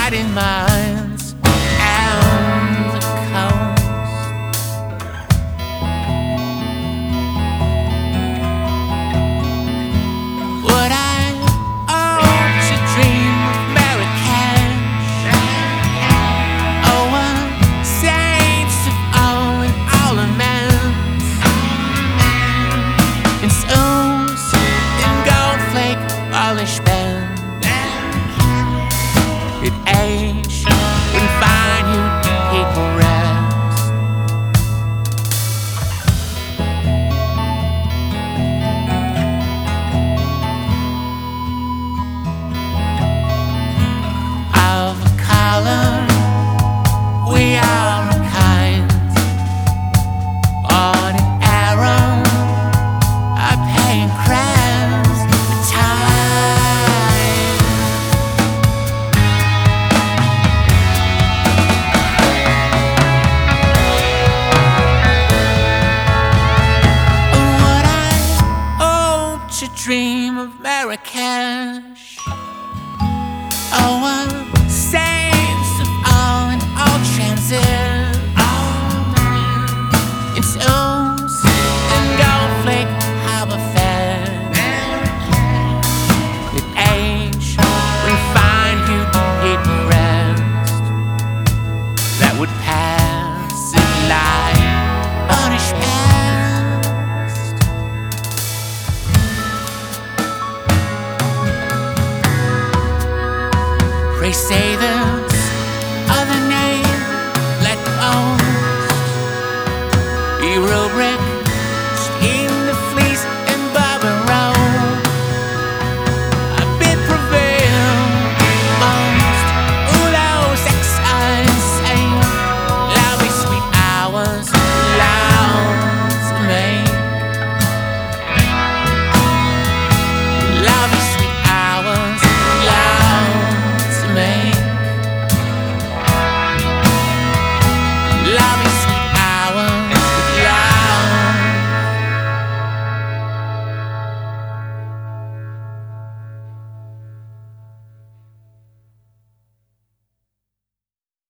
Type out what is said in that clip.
hiding minds and the coast. Would I own to dream of Marrakesh? Oh, saints of all and all amends, in stones, in gold flake polish bends. It age when fine you people rest. Of color, we are a kind, on an arrow, I pay in crowns the time. Would I hope to dream of Marrakesh? Oh, saints of all and all transit, in stones and gold flake harbor fed. It age when fine hued hidden rest, that would pass it like burnished past. Pray say the